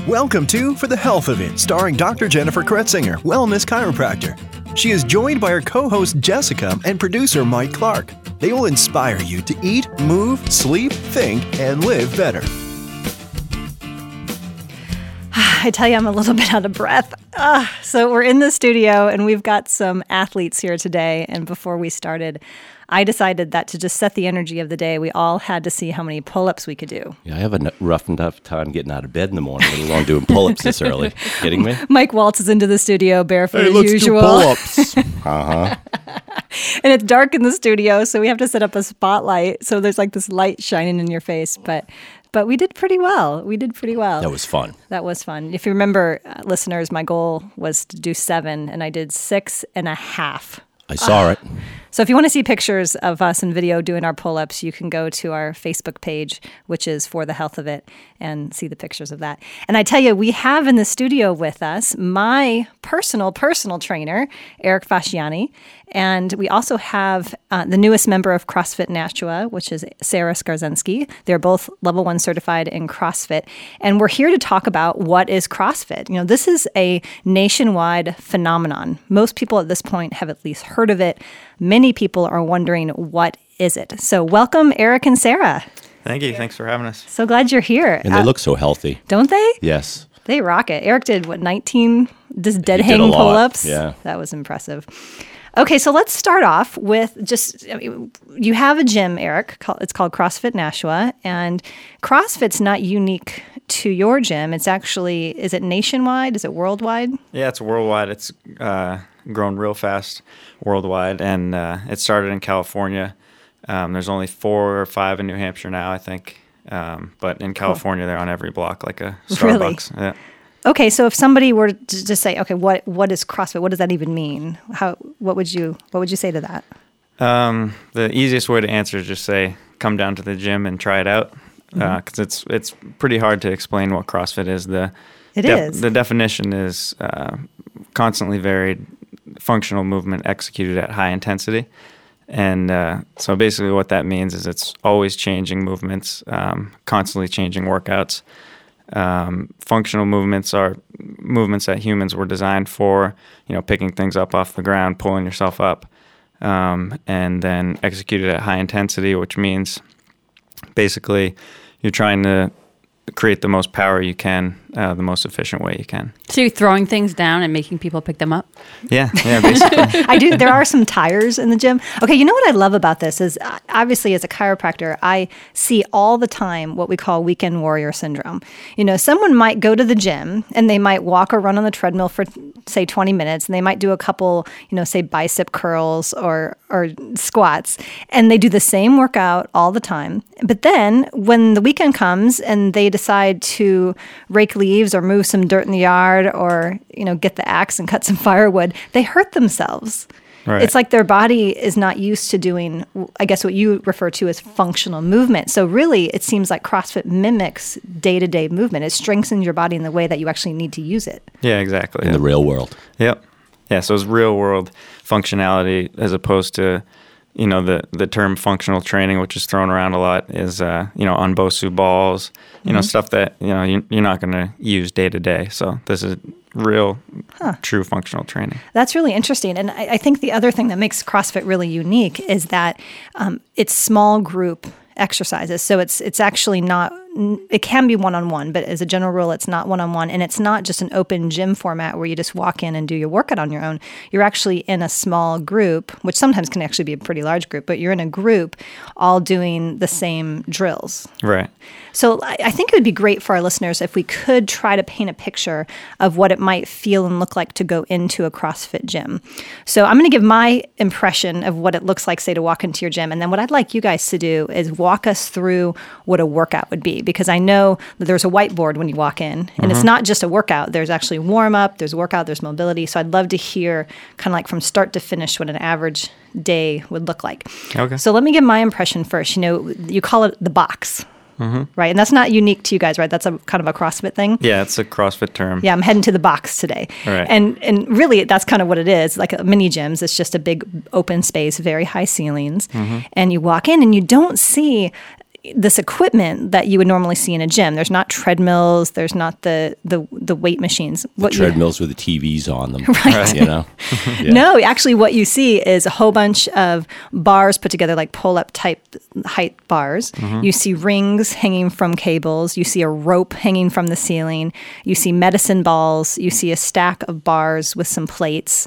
Welcome to For the Health of It, starring Dr. Jennifer Kretzinger, wellness chiropractor. She is joined by her co-host Jessica and producer Mike Clark. They will inspire you to eat, move, sleep, think, and live better. I tell you, I'm a little bit out of breath. So we're in the studio and we've got some athletes here today. And before we started, I decided that to just set the energy of the day, we all had to see how many pull-ups we could do. Yeah, I have a rough enough time getting out of bed in the morning, let alone doing pull-ups this early. Kidding me? Mike waltzes into the studio barefoot as let's usual. do pull-ups. Uh-huh. And it's dark in the studio, so we have to set up a spotlight. So there's like this light shining in your face. But we did pretty well. That was fun. That was fun. If you remember, listeners, my goal was to do 7, and I did 6.5. I saw it. So if you want to see pictures of us in video doing our pull-ups, you can go to our Facebook page, which is For the Health of It, and see the pictures of that. And I tell you, we have in the studio with us my personal trainer, Eric Fasciani, and we also have the newest member of CrossFit Nashua, which is Sarah Skarzensky. They're both level 1 certified in CrossFit. And we're here to talk about what is CrossFit. You know, this is a nationwide phenomenon. Most people at this point have at least heard of it. Many people are wondering, what is it? So welcome, Eric and Sarah. Thank you. Thanks for having us. So glad you're here. And they look so healthy. Don't they? Yes. They rock it. Eric did, 19 just dead He did a hanging lot. pull-ups? Yeah. That was impressive. Okay, so let's start off with you have a gym, Eric. It's called CrossFit Nashua, and CrossFit's not unique to your gym. It's actually, is it nationwide? Is it worldwide? Yeah, it's worldwide. It's grown real fast worldwide, and it started in California. There's only 4 or 5 in New Hampshire now, I think. But in California, They're on every block, like a Starbucks. Really? Yeah. Okay, so if somebody were to just say, okay, what is CrossFit? What does that even mean? What would you say to that? The easiest way to answer is just say, come down to the gym and try it out, because it's pretty hard to explain what CrossFit is. The definition is constantly varied functional movement executed at high intensity. And so basically what that means is it's always changing movements, constantly changing workouts. Functional movements are movements that humans were designed for, picking things up off the ground, pulling yourself up, and then executed at high intensity, which means basically you're trying to create the most power you can, the most efficient way you can. So you're throwing things down and making people pick them up? Yeah, basically. I do. There are some tires in the gym. Okay, you know what I love about this is, obviously as a chiropractor, I see all the time what we call weekend warrior syndrome. Someone might go to the gym and they might walk or run on the treadmill for, say, 20 minutes, and they might do a couple, say, bicep curls or squats, and they do the same workout all the time. But then when the weekend comes and they decide to rake leaves or move some dirt in the yard or, get the axe and cut some firewood, they hurt themselves. Right. It's like their body is not used to doing, I guess, what you refer to as functional movement. So really, it seems like CrossFit mimics day-to-day movement. It strengthens your body in the way that you actually need to use it. Yeah, exactly. In the real world. Yep. Yeah, so it's real world functionality as opposed to, the term functional training, which is thrown around a lot, is, Unbosu balls, stuff that, you're not going to use day to day. So this is real, true functional training. That's really interesting. And I think the other thing that makes CrossFit really unique is that it's small group exercises. So it's actually not, it can be one-on-one, but as a general rule, it's not one-on-one. And it's not just an open gym format where you just walk in and do your workout on your own. You're actually in a small group, which sometimes can actually be a pretty large group, but you're in a group all doing the same drills. Right. So I think it would be great for our listeners if we could try to paint a picture of what it might feel and look like to go into a CrossFit gym. So I'm going to give my impression of what it looks like, say, to walk into your gym. And then what I'd like you guys to do is walk us through what a workout would be, because I know that there's a whiteboard when you walk in, and it's not just a workout. There's actually warm-up, there's workout, there's mobility. So I'd love to hear kind of like from start to finish what an average day would look like. Okay. So let me give my impression first. You call it the box. Right? And that's not unique to you guys, right? That's a kind of a CrossFit thing. Yeah, it's a CrossFit term. Yeah, I'm heading to the box today. Right. And really, that's kind of what it is. Like a mini gyms, it's just a big open space, very high ceilings. And you walk in and you don't see this equipment that you would normally see in a gym. There's not treadmills. There's not the weight machines. Treadmills with the TVs on them. Right. You know? Yeah. No, actually what you see is a whole bunch of bars put together like pull-up type height bars. Mm-hmm. You see rings hanging from cables. You see a rope hanging from the ceiling. You see medicine balls. You see a stack of bars with some plates.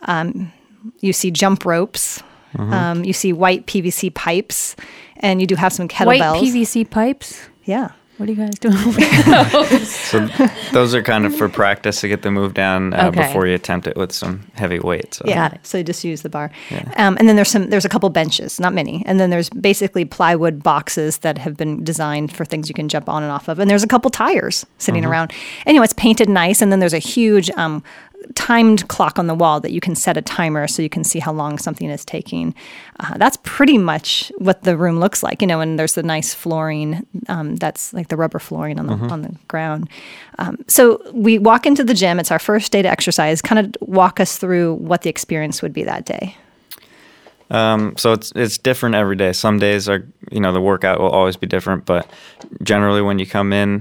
You see jump ropes. Mm-hmm. You see white PVC pipes, and you do have some kettlebells. White PVC pipes? Yeah. What are you guys doing with those? So those are kind of for practice to get the move down before you attempt it with some heavy weight. So. Yeah, so you just use the bar. Yeah. And then there's a couple benches, not many. And then there's basically plywood boxes that have been designed for things you can jump on and off of. And there's a couple tires sitting around. And, it's painted nice. And then there's a huge timed clock on the wall that you can set a timer so you can see how long something is taking. That's pretty much what the room looks like, and there's the nice flooring that's like the rubber flooring on the ground. So we walk into the gym. It's our first day to exercise. Kind of walk us through what the experience would be that day. So it's different every day. Some days are, the workout will always be different, but generally when you come in,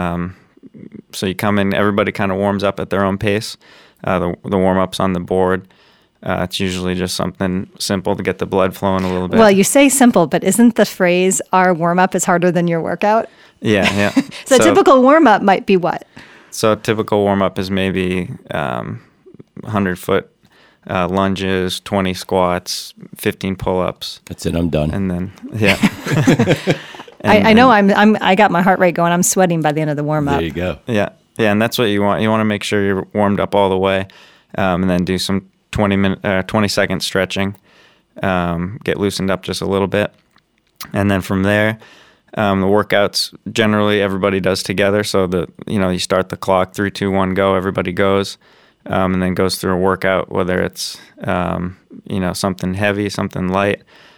everybody kind of warms up at their own pace. The warm-up's on the board. It's usually just something simple to get the blood flowing a little bit. Well, you say simple, but isn't the phrase, our warm-up is harder than your workout? Yeah. So a typical warm-up might be what? So a typical warm-up is maybe 100-foot lunges, 20 squats, 15 pull-ups. That's it, I'm done. And then, yeah. I know I got my heart rate going. I'm sweating by the end of the warm-up. There you go. Yeah, and that's what you want. You want to make sure you're warmed up all the way, and then do some 20-second stretching, get loosened up just a little bit, and then from there, the workouts generally everybody does together. So you start the clock, 3, 2, 1, go. Everybody goes, and then goes through a workout, whether it's something heavy, something light,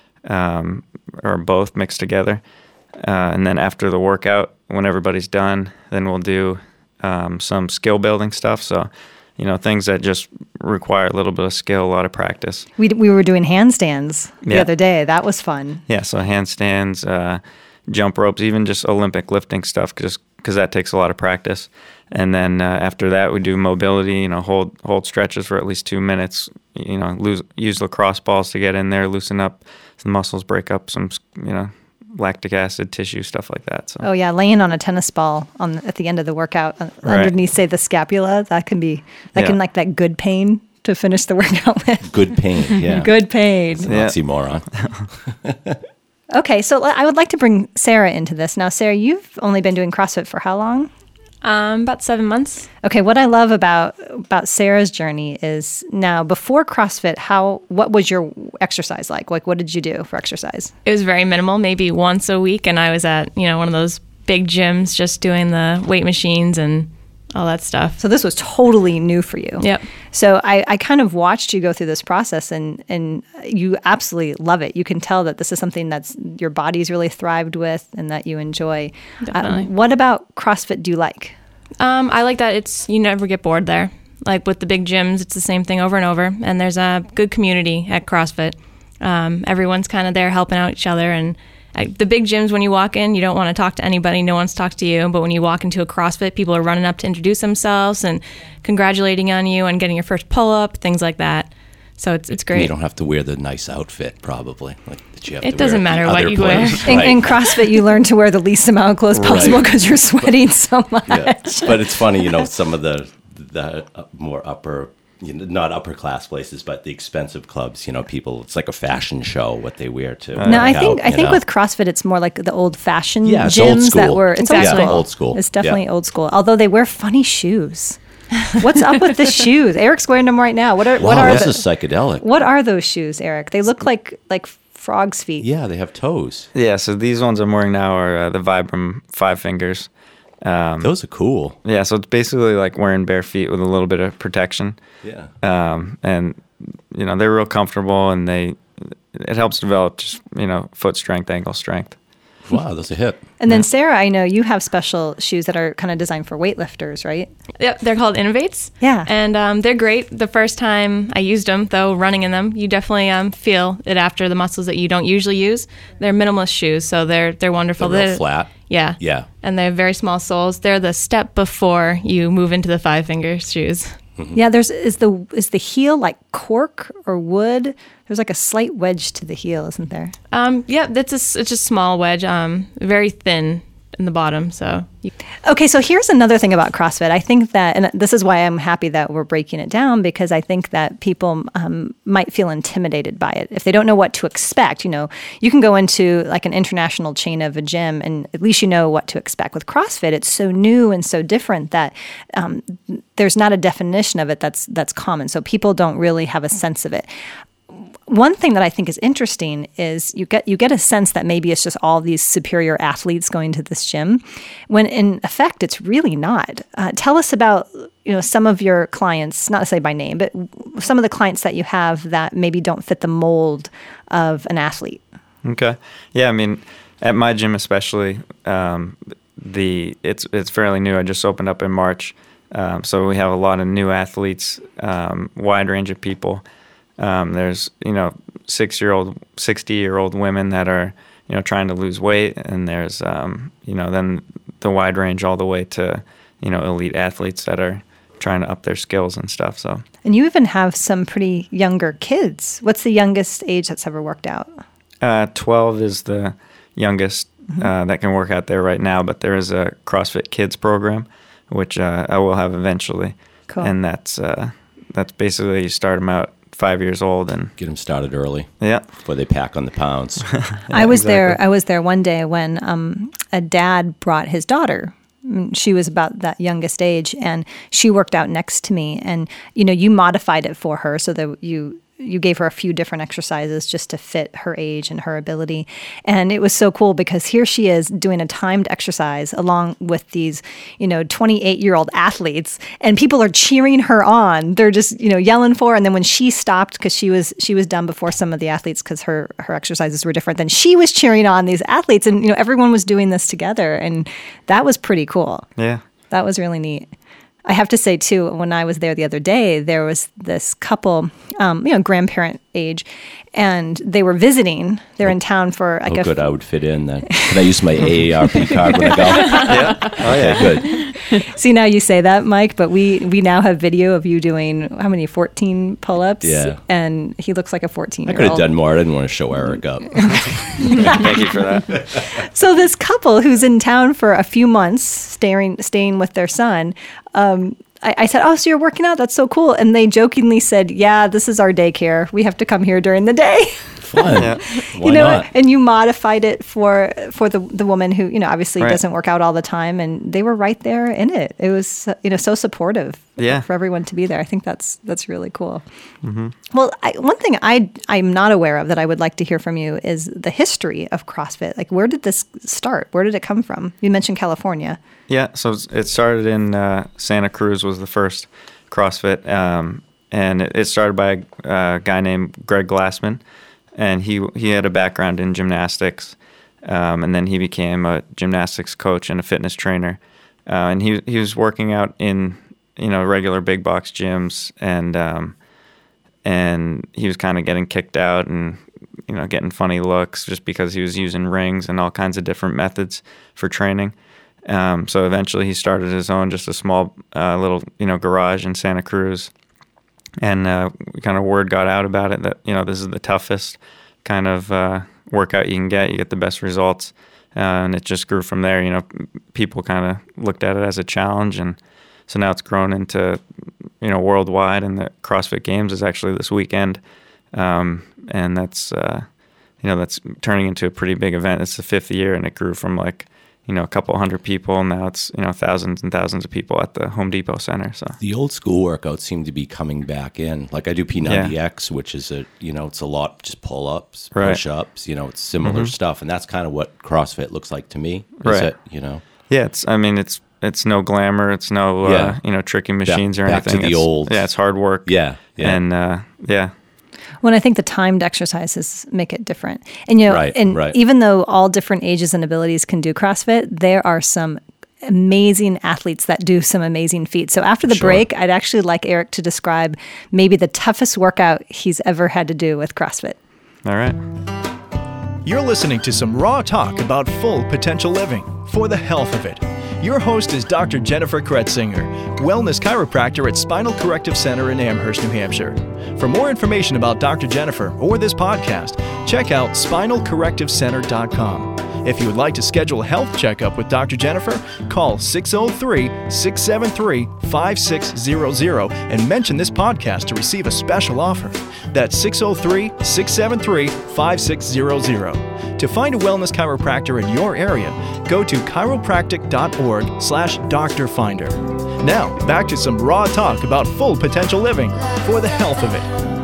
or both mixed together. And then after the workout, when everybody's done, then we'll do some skill building stuff. So, things that just require a little bit of skill, a lot of practice. We were doing handstands the other day. That was fun. Yeah, so handstands, jump ropes, even just Olympic lifting stuff, just because that takes a lot of practice. And then after that, we do mobility, hold stretches for at least 2 minutes, use lacrosse balls to get in there, loosen up some muscles, break up some, lactic acid tissue, stuff like that. So. Oh yeah, laying on a tennis ball at the end of the workout underneath, say, the scapula, that can like that good pain to finish the workout with. Good pain, yeah. Good pain. It's an oxymoron. Okay, so I would like to bring Sarah into this. Now, Sarah, you've only been doing CrossFit for how long? About 7 months. Okay, what I love about Sarah's journey is now before CrossFit, what was your exercise like? Like, what did you do for exercise? It was very minimal, maybe once a week, and I was at one of those big gyms just doing the weight machines and all that stuff. So this was totally new for you. Yep. So I kind of watched you go through this process, and you absolutely love it. You can tell that this is something that's your body's really thrived with and that you enjoy. Definitely. What about CrossFit do you like? I like that you never get bored there. Like with the big gyms, it's the same thing over and over. And there's a good community at CrossFit. Everyone's kind of there helping out each other. And the big gyms, when you walk in, you don't want to talk to anybody. No one's talked to you. But when you walk into a CrossFit, people are running up to introduce themselves and congratulating on you and getting your first pull-up, things like that. So it's great. You don't have to wear the nice outfit, probably. It doesn't matter what you wear. In CrossFit, you learn to wear the least amount of clothes possible because you're sweating so much. Yeah. But it's funny, some of the more upper, not upper class places, but the expensive clubs, people, it's like a fashion show what they wear to. No, I think with CrossFit, it's more like the old fashioned gyms old school. that were. It's old school. It's definitely old school. Although they wear funny shoes. What's up with the shoes? Eric's wearing them right now. What are this is psychedelic. What are those shoes, Eric? They look like frog's feet. Yeah, they have toes. Yeah, so these ones I'm wearing now are the Vibram 5 Fingers. Those are cool. Yeah, so it's basically like wearing bare feet with a little bit of protection. Yeah. And they're real comfortable, and it helps develop just foot strength, ankle strength. Wow, those are hip. And then Sarah, I know you have special shoes that are kind of designed for weightlifters, right? Yep, they're called Innovates. Yeah. And they're great. The first time I used them, though, running in them, you definitely feel it after the muscles that you don't usually use. They're minimalist shoes, so they're wonderful. They're real flat. Yeah. Yeah. And they have very small soles. They're the step before you move into the 5-finger shoes. Mm-hmm. Yeah, is the heel like cork or wood? There's like a slight wedge to the heel, isn't there? Yeah, it's a small wedge, very thin in the bottom. Okay, so here's another thing about CrossFit. I think that, and this is why I'm happy that we're breaking it down, because I think that people might feel intimidated by it if they don't know what to expect. You know, you can go into like an international chain of a gym, and at least you know what to expect. With CrossFit, it's so new and so different that there's not a definition of it that's common. So people don't really have a sense of it. One thing that I think is interesting is you get a sense that maybe it's just all these superior athletes going to this gym, when in effect it's really not. Tell us about some of your clients, not necessarily by name, but some of the clients that you have that maybe don't fit the mold of an athlete. Okay, yeah, I mean, at my gym especially, it's fairly new. I just opened up in March, so we have a lot of new athletes, wide range of people. There's 60-year-old women that are trying to lose weight, and there's then the wide range all the way to elite athletes that are trying to up their skills and stuff. So, and you even have some pretty younger kids. What's the youngest age that's ever worked out? 12 is the youngest that can work out there right now, but there is a CrossFit Kids program, which I will have eventually. Cool. And that's basically you start them out 5 years old and get them started early. Yeah, before they pack on the pounds. I was there one day when a dad brought his daughter. She was about that youngest age, and she worked out next to me. And you modified it for her so that you gave her a few different exercises just to fit her age and her ability. And it was so cool because here she is doing a timed exercise along with these, 28-year-old athletes, and people are cheering her on. They're just, yelling for her. And then when she stopped, because she was done before some of the athletes because her exercises were different, then she was cheering on these athletes, and, everyone was doing this together. And that was pretty cool. Yeah. That was really neat. I have to say, too, when I was there the other day, there was this couple, grandparent age, and they were visiting. They're in town for like good. I would fit in then. Can I use my AARP card when I go? Yeah. Oh, yeah, good. See, now you say that, Mike, but we now have video of you doing, how many, 14 pull-ups? Yeah. And he looks like a 14-year-old. I could have done more. I didn't want to show Eric up. Thank you for that. So this couple who's in town for a few months, staying with their son, I said, "Oh, so you're working out? That's so cool." And they jokingly said, "Yeah, this is our daycare. We have to come here during the day." Fun. Yeah. Why not? And you modified it for the woman who, obviously right. doesn't work out all the time, and they were right there in it. It was, so supportive for everyone to be there. I think that's really cool. Mm-hmm. Well, one thing I'm not aware of that I would like to hear from you is the history of CrossFit. Like, where did this start? Where did it come from? You mentioned California. Yeah, so it started in Santa Cruz was the first CrossFit, and it started by a guy named Greg Glassman, and he had a background in gymnastics, and then he became a gymnastics coach and a fitness trainer, and he was working out in regular big box gyms, and he was kind of getting kicked out and getting funny looks just because he was using rings and all kinds of different methods for training. So eventually he started his own, just a small little, garage in Santa Cruz. And kind of word got out about it that, this is the toughest kind of workout you can get. You get the best results. And it just grew from there. People kind of looked at it as a challenge. And so now it's grown into, worldwide. And the CrossFit Games is actually this weekend. And that's, that's turning into a pretty big event. It's the 5th year, and it grew from a couple hundred people. Now it's, thousands and thousands of people at the Home Depot Center. So the old school workouts seem to be coming back in. Like I do P90X, which is it's a lot, just pull-ups, right. Push-ups, it's similar stuff. And that's kind of what CrossFit looks like to me. Right. It, Yeah, it's no glamour. It's no, tricky machines or anything. Back to the old. Yeah, it's hard work. Yeah. And, Well, When I think the timed exercises make it different. And, Right. Even though all different ages and abilities can do CrossFit, there are some amazing athletes that do some amazing feats. So after the break, I'd actually like Eric to describe maybe the toughest workout he's ever had to do with CrossFit. All right. You're listening to some raw talk about full potential living for the health of it. Your host is Dr. Jennifer Kretzinger, wellness chiropractor at Spinal Corrective Center in Amherst, New Hampshire. For more information about Dr. Jennifer or this podcast, check out spinalcorrectivecenter.com. If you would like to schedule a health checkup with Dr. Jennifer, call 603-673-5600 and mention this podcast to receive a special offer. That's 603-673-5600. To find a wellness chiropractor in your area, go to chiropractic.org/doctorfinder. Now, back to some raw talk about full potential living for the health of it.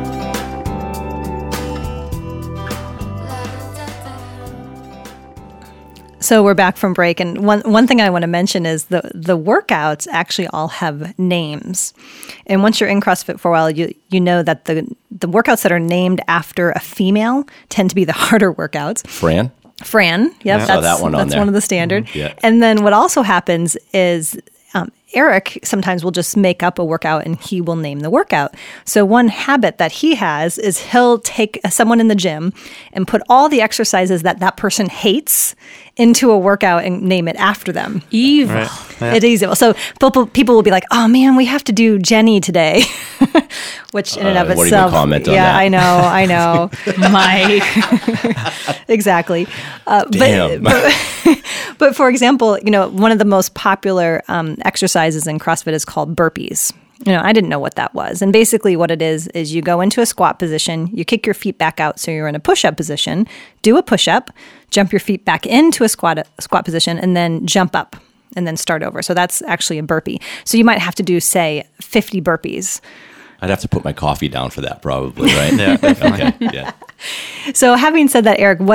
So we're back from break, and one thing I want to mention is the workouts actually all have names. And once you're in CrossFit for a while, you know that the workouts that are named after a female tend to be the harder workouts. Fran, yep, saw that one on that's there. one of the standard. Mm-hmm. Yeah. And then what also happens is Eric sometimes will just make up a workout and he will name the workout. So one habit that he has is he'll take someone in the gym and put all the exercises that person hates into a workout and name it after them. Evil. Right. Yeah. It is evil. So people will be like, "Oh man, we have to do Jenny today," which in and of what itself, do you comment on yeah, that? I know, Mike. exactly. Damn. But for example, one of the most popular exercises in CrossFit is called burpees. I didn't know what that was. And basically what it is you go into a squat position, you kick your feet back out so you're in a push-up position, do a push-up, jump your feet back into a squat position, and then jump up and then start over. So that's actually a burpee. So you might have to do, say, 50 burpees. I'd have to put my coffee down for that, probably, right? Yeah, definitely. Okay, yeah. So having said that, Eric,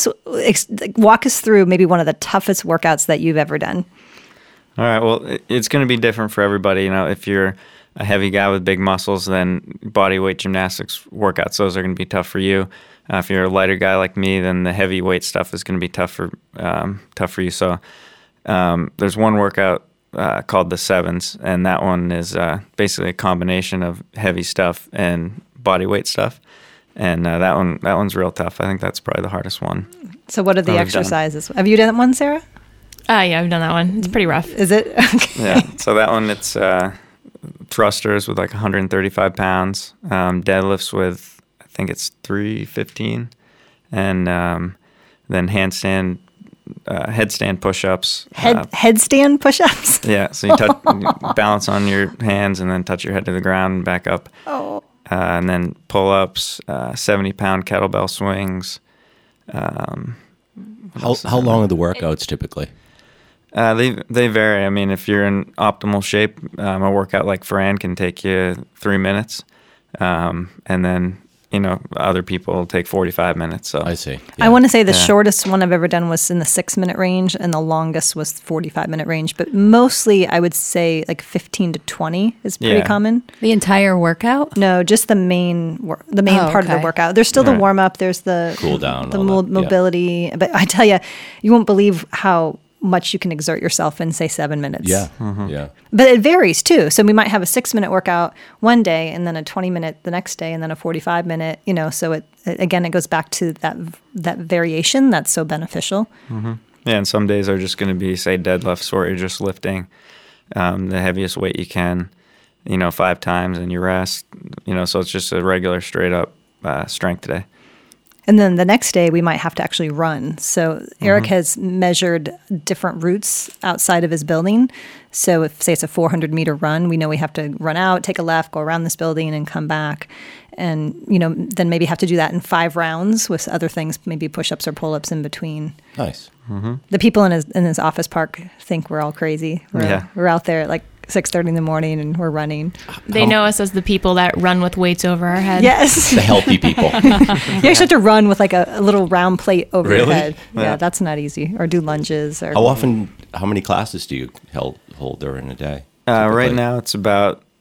walk us through maybe one of the toughest workouts that you've ever done. All right. Well, it's going to be different for everybody. If you're a heavy guy with big muscles, then body weight gymnastics workouts, those are going to be tough for you. If you're a lighter guy like me, then the heavy weight stuff is going to be tough for you. So there's one workout called the sevens, and that one is basically a combination of heavy stuff and body weight stuff. And that one's real tough. I think that's probably the hardest one. So what are the exercises? Have you done that one, Sarah? Yeah, I've done that one. It's pretty rough. Is it? Okay. Yeah. So that one, it's thrusters with like 135 pounds, deadlifts with, I think it's 315, and then headstand push-ups. Headstand push-ups? Yeah. So you balance on your hands and then touch your head to the ground and back up. Oh. And then pull-ups, 70-pound kettlebell swings. How long are the workouts typically? They vary. I mean, if you're in optimal shape, a workout like Fran can take you 3 minutes, and then other people will take 45 minutes. So I see. Yeah. I want to say the shortest one I've ever done was in the 6-minute range, and the longest was 45-minute range. But mostly, I would say like 15 to 20 is pretty common. The entire workout? No, just the main part of the workout. There's still the warm up. There's the cool down, the mobility. Yeah. But I tell you, you won't believe how much you can exert yourself in, say, 7 minutes. Yeah, mm-hmm. Yeah. But it varies too. So we might have a 6-minute workout one day, and then a 20-minute the next day, and then a 45-minute. So it goes back to that variation that's so beneficial. Mm-hmm. Yeah, and some days are just going to be, say, deadlifts, where you're just lifting the heaviest weight you can, 5 times, and you rest. So it's just a regular straight up strength day. And then the next day, we might have to actually run. So Eric has measured different routes outside of his building. So if, say, it's a 400-meter run, we know we have to run out, take a left, go around this building, and come back. And, then maybe have to do that in 5 rounds with other things, maybe push-ups or pull-ups in between. Nice. Mm-hmm. The people in his office park think we're all crazy. We're out there at like 6:30 in the morning and we're running. They know us as the people that run with weights over our head. Yes. The healthy people. You actually have to run with like a little round plate over your Really? head. Yeah, that's not easy. Or do lunges. Or How many classes do you hold during a day? Right now it's about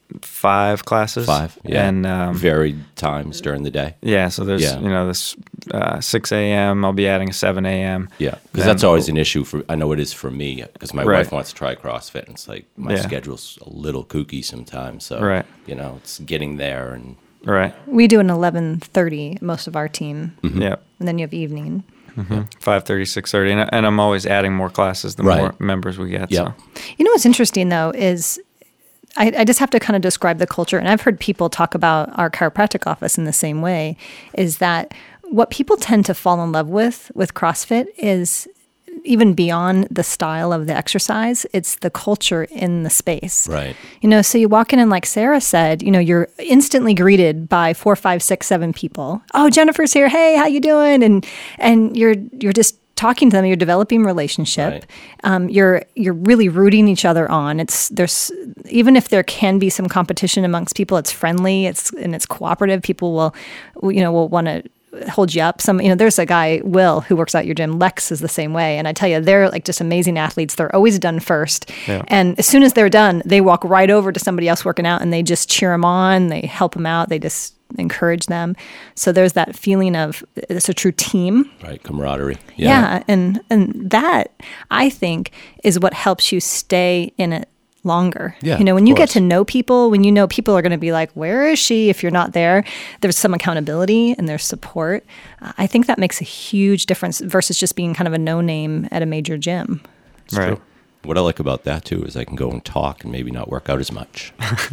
5 classes. 5, yeah. And varied times during the day. Yeah, so there's this 6 a.m. I'll be adding a 7 a.m. Yeah, because that's always an issue I know it is for me, because my wife wants to try CrossFit, and it's like my schedule's a little kooky sometimes. So it's getting there and. Right. We do an 11:30 most of our team. Mm-hmm. Yeah. And then you have evening. 5:30, 6:30, and I'm always adding more classes the more members we get. Yeah. So. You know what's interesting though is I just have to kind of describe the culture, and I've heard people talk about our chiropractic office in the same way, is that what people tend to fall in love with CrossFit is even beyond the style of the exercise, it's the culture in the space. Right. So you walk in and like Sarah said, you're instantly greeted by 4, 5, 6, 7 people. Oh, Jennifer's here. Hey, how you doing? And you're just talking to them. You're developing relationship. Right. You're really rooting each other on. There's even if there can be some competition amongst people, it's friendly. It's cooperative. People will want to hold you up. There's a guy, Will, who works out at your gym. Lex is the same way. And I tell you, they're like just amazing athletes. They're always done first. Yeah. And as soon as they're done, they walk right over to somebody else working out and they just cheer them on. They help them out. They just encourage them. So there's that feeling of it's a true team. Right. Camaraderie. Yeah. And that, I think, is what helps you stay in it longer. Yeah, when you get to know people, when you know people are going to be like, where is she? If you're not there, there's some accountability and there's support. I think that makes a huge difference versus just being kind of a no name at a major gym. It's true. What I like about that too is I can go and talk and maybe not work out as much.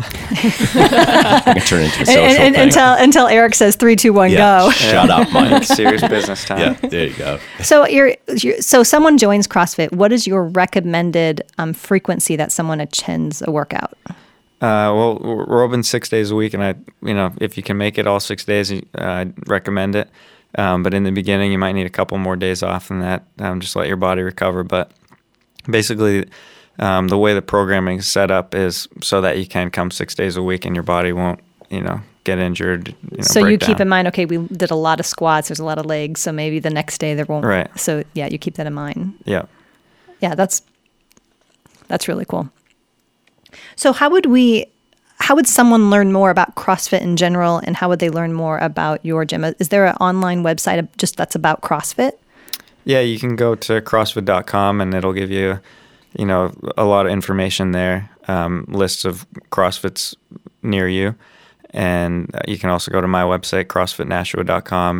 I can turn into a social thing. Until Eric says 3, 2, 1, go. Shut up, Mike. Serious business time. Yeah, there you go. So someone joins CrossFit. What is your recommended frequency that someone attends a workout? Well, we're open 6 days a week, and if you can make it all 6 days, I'd recommend it. But in the beginning, you might need a couple more days off than that. Just let your body recover. But basically, the way the programming is set up is so that you can come 6 days a week and your body won't, get injured. So you keep in mind, okay, we did a lot of squats, there's a lot of legs, so maybe the next day there won't. Right. So yeah, you keep that in mind. Yeah. Yeah, that's really cool. So how would someone learn more about CrossFit in general, and how would they learn more about your gym? Is there an online website just that's about CrossFit? Yeah, you can go to CrossFit.com and it'll give you, a lot of information there, lists of CrossFits near you. And you can also go to my website, CrossFitNashua.com,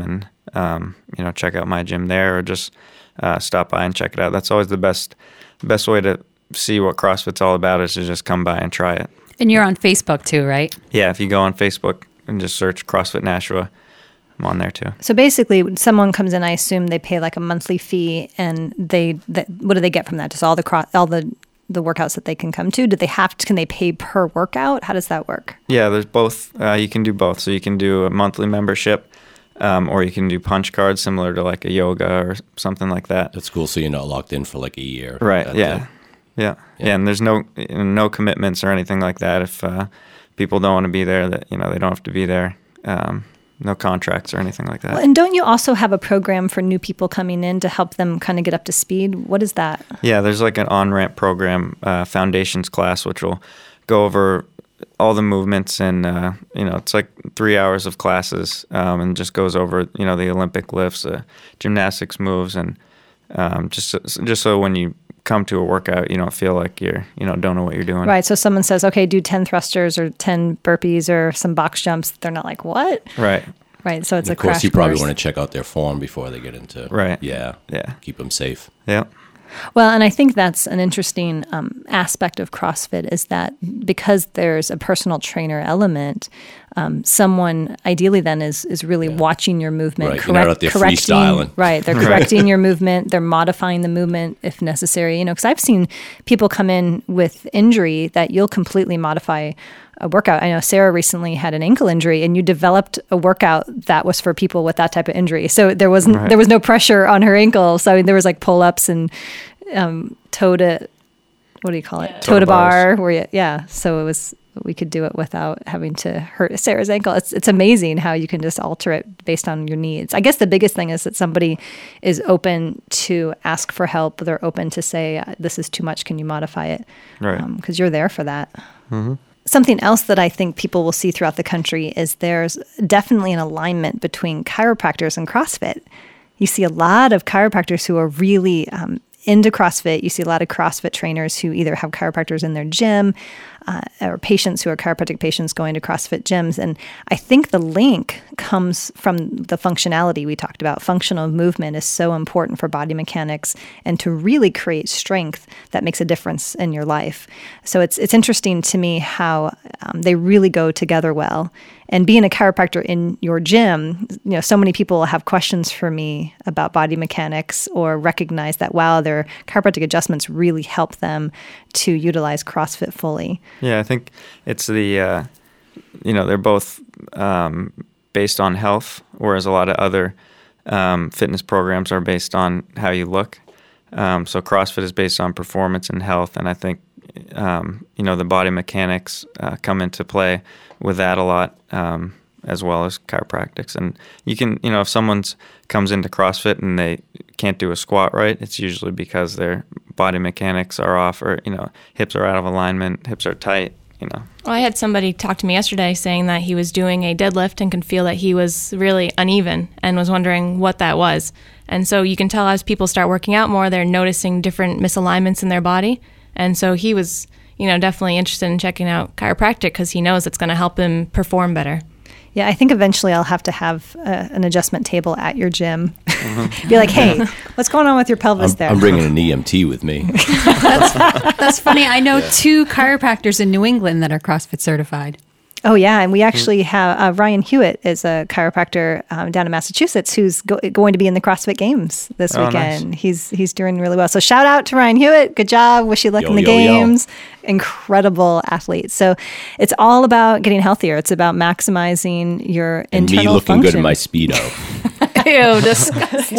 and, check out my gym there, or just stop by and check it out. That's always the best way to see what CrossFit's all about, is to just come by and try it. And you're on Facebook too, right? Yeah, if you go on Facebook and just search CrossFit Nashua, I'm on there too. So basically, when someone comes in, I assume they pay like a monthly fee, and what do they get from that? Just all the workouts that they can come to? Can they pay per workout? How does that work? Yeah, there's both. You can do both. So you can do a monthly membership, or you can do punch cards similar to like a yoga or something like that. That's cool. So you're not locked in for like a year. Right. Yeah. And there's no commitments or anything like that. If people don't want to be there, that they don't have to be there. No contracts or anything like that. Well, and don't you also have a program for new people coming in to help them kind of get up to speed? What is that? Yeah, there's like an on-ramp program, foundations class, which will go over all the movements, and it's like 3 hours of classes, and just goes over the Olympic lifts, gymnastics moves, and just so when you come to a workout, you don't feel like don't know what you're doing. Right. So someone says, okay, do 10 thrusters or 10 burpees or some box jumps. They're not like, what? Right. Right. So it's a crash course. Of course, you probably want to check out their form before they get into. Right. Yeah. Keep them safe. Yeah. Well, and I think that's an interesting aspect of CrossFit, is that because there's a personal trainer element, someone ideally then is really watching your movement, right. You're not out there freestyling. Right, they're correcting your movement, they're modifying the movement if necessary. Because I've seen people come in with injury that you'll completely modify a workout. I know Sarah recently had an ankle injury, and you developed a workout that was for people with that type of injury. So there was no pressure on her ankle. So there was like pull-ups and toe to, what do you call it? Toe to bar. So we could do it without having to hurt Sarah's ankle. It's amazing how you can just alter it based on your needs. I guess the biggest thing is that somebody is open to ask for help. They're open to say, this is too much. Can you modify it? Right. Because you're there for that. Mm-hmm. something else that I think people will see throughout the country is there's definitely an alignment between chiropractors and CrossFit. You see a lot of chiropractors who are really into CrossFit. You see a lot of CrossFit trainers who either have chiropractors in their gym or patients who are chiropractic patients going to CrossFit gyms. And I think the link comes from the functionality we talked about. Functional movement is so important for body mechanics and to really create strength that makes a difference in your life. So it's interesting to me how they really go together well. And being a chiropractor in your gym, so many people have questions for me about body mechanics or recognize that, wow, their chiropractic adjustments really help them to utilize CrossFit fully. Yeah, I think it's they're both based on health, whereas a lot of other fitness programs are based on how you look. So CrossFit is based on performance and health, and I think the body mechanics come into play with that a lot, as well as chiropractics. And you can, if someone comes into CrossFit and they can't do a squat right, it's usually because their body mechanics are off, or hips are out of alignment, hips are tight. Well, I had somebody talk to me yesterday saying that he was doing a deadlift and could feel that he was really uneven and was wondering what that was. And so you can tell as people start working out more, they're noticing different misalignments in their body. And so he was, definitely interested in checking out chiropractic because he knows it's going to help him perform better. Yeah, I think eventually I'll have to have an adjustment table at your gym. Be like, hey, what's going on with your pelvis there? I'm bringing an EMT with me. That's funny. I know 2 chiropractors in New England that are CrossFit certified. Oh, yeah. And we actually have Ryan Hewitt is a chiropractor down in Massachusetts who's going to be in the CrossFit Games this weekend. Nice. He's doing really well. So shout out to Ryan Hewitt. Good job. Wish you luck in the games. Incredible athlete. So it's all about getting healthier. It's about maximizing your internal me looking function. Good in my Speedo. Ew, disgusting.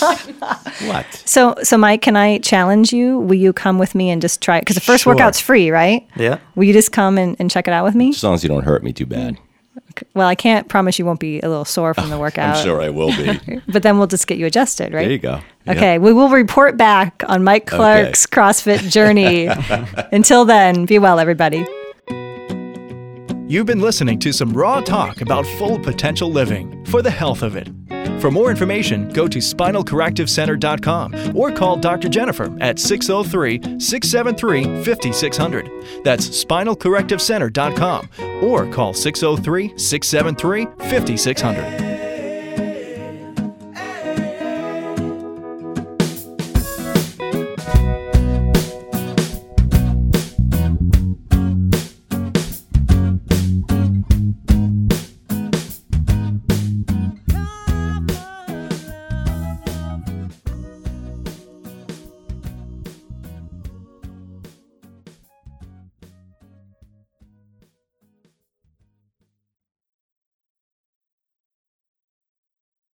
What? So Mike, can I challenge you? Will you come with me and just try it? Because the first workout's free, right? Yeah. Will you just come and check it out with me? As long as you don't hurt me too bad. Well, I can't promise you won't be a little sore from the workout. I'm sure I will be. But then we'll just get you adjusted, right? There you go. Okay, we will report back on Mike Clark's CrossFit journey. Until then, be well, everybody. You've been listening to some raw talk about full potential living for the health of it. For more information, go to spinalcorrectivecenter.com or call Dr. Jennifer at 603-673-5600. That's spinalcorectivecenter.com or call 603-673-5600.